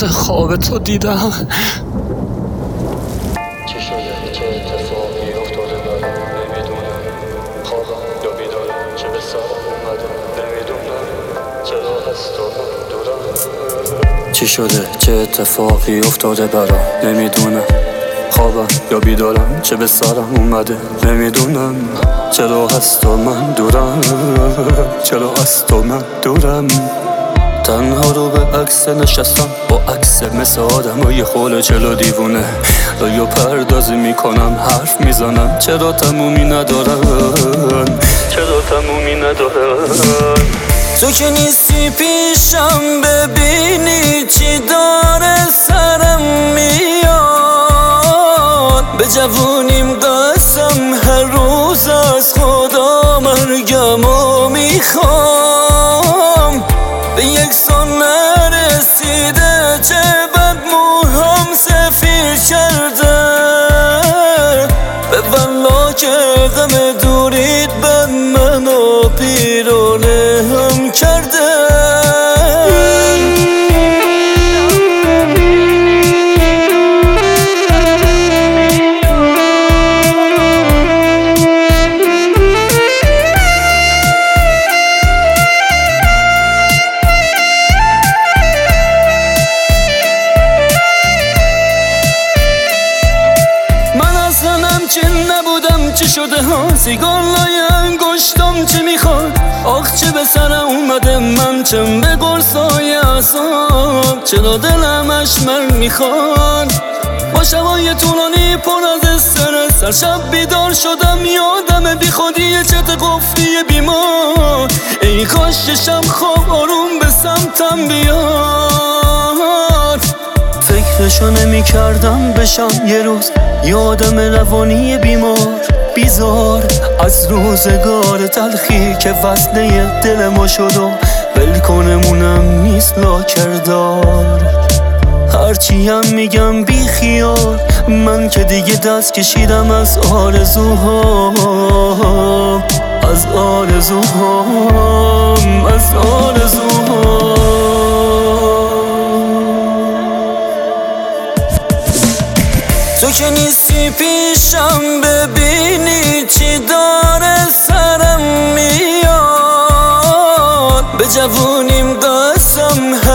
مثل خواب تو دیدم. چی شده؟ چه اتفاقی افتاده برام نمیدونم. خوابم یا بیدارم، چه به سرم اومده نمیدونم. چرا از تو من دورم؟ چی شده؟ چه اتفاقی افتاده برام نمیدونم. خوابم یا بیدارم، چه به سرم اومده نمیدونم. چرا از تو من دورم؟ چرا از تو من دورم؟ تنها رو به عکس نشستم، با عکس مثل آدمای خول چلو دیوونه. یا پردازی میکنم، حرف میزنم، چرا تمومی ندارن؟ چرا تمومی ندارن؟ تو که نیستی پیشم، ببینی چی داره سرم میاد. به جوونیم قسم، هر روز از خدا مرگمو میخوام. به یکسان نرسیده، چه بد موهام سفید کرده. به والله که غم دورید بد منو پیرانه هم کرده. چی نبودم، چی شده ها؟ سیگار لای انگشتم چی میخواد؟ آخ چه به سرم اومده، من چم به قرصای اعصاب. چرا دلم اشمر میخواد؟ با شبای طولانی پر از استرس، هر شب بیدار شدم یادم بی خودی چت قفلی بیمار. ای کاش ششم خواب آروم به سمتم بیاد. فکرشو نمی کردم بشم یه روز یادم روانی بیمار بیزار. از روزگار تلخی که وزنه دل ما شد و ولکنمونم نیست لاکردار. هرچی هم میگم بی خیال، من که دیگه دست کشیدم از آرزوهام. از آرزوهام، از آرزوهام. تو که نیستی پیشم، ببینی چی داره سرم میاد. به جوونیم قسم،